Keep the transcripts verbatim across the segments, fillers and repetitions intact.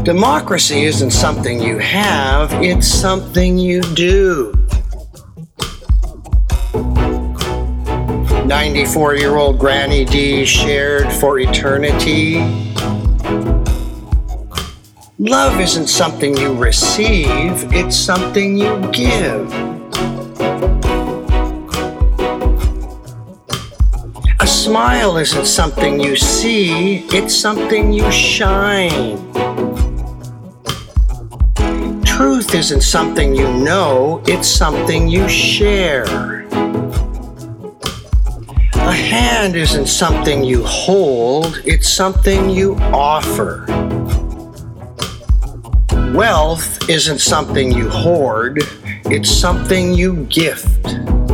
Democracy isn't something you have, it's something you do. ninety-four-year-old Granny D shared for eternity. Love isn't something you receive, it's something you give. A smile isn't something you see, it's something you shine. Truth isn't something you know, it's something you share. A hand isn't something you hold, it's something you offer. Wealth isn't something you hoard, it's something you gift.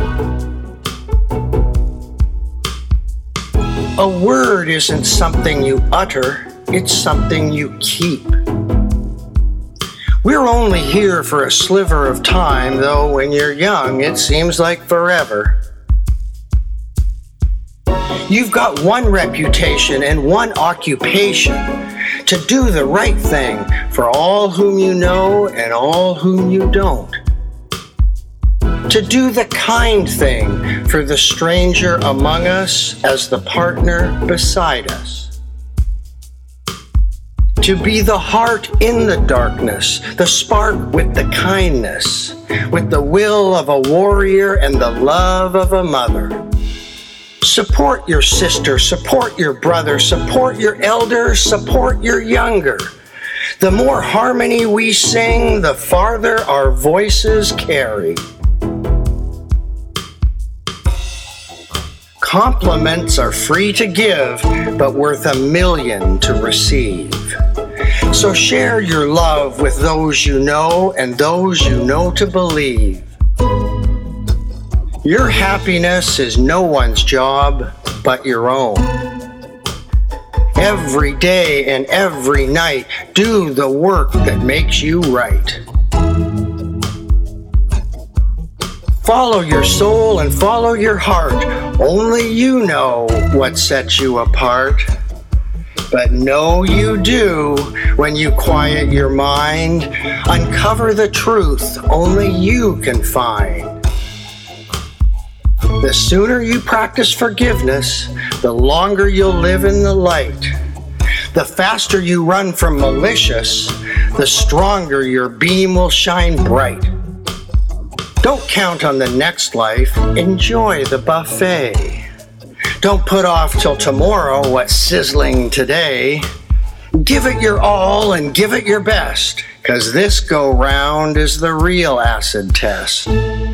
A word isn't something you utter, it's something you keep. We're only here for a sliver of time, though when you're young it seems like forever. You've got one reputation and one occupation: to do the right thing for all whom you know and all whom you don't. To do the kind thing for the stranger among us as the partner beside us. To be the heart in the darkness, the spark with the kindness, with the will of a warrior and the love of a mother. Support your sister, support your brother, support your elder, support your younger. The more harmony we sing, the farther our voices carry. Compliments are free to give, but worth a million to receive. So share your love with those you know and those you know to believe. Your happiness is no one's job but your own. Every day and every night, do the work that makes you right. Follow your soul and follow your heart. Only you know what sets you apart. But know you do when you quiet your mind. Uncover the truth only you can find. The sooner you practice forgiveness, the longer you'll live in the light. The faster you run from malicious, the stronger your beam will shine bright. Don't count on the next life, enjoy the buffet. Don't put off till tomorrow what's sizzling today. Give it your all and give it your best, 'cause this go round is the real acid test.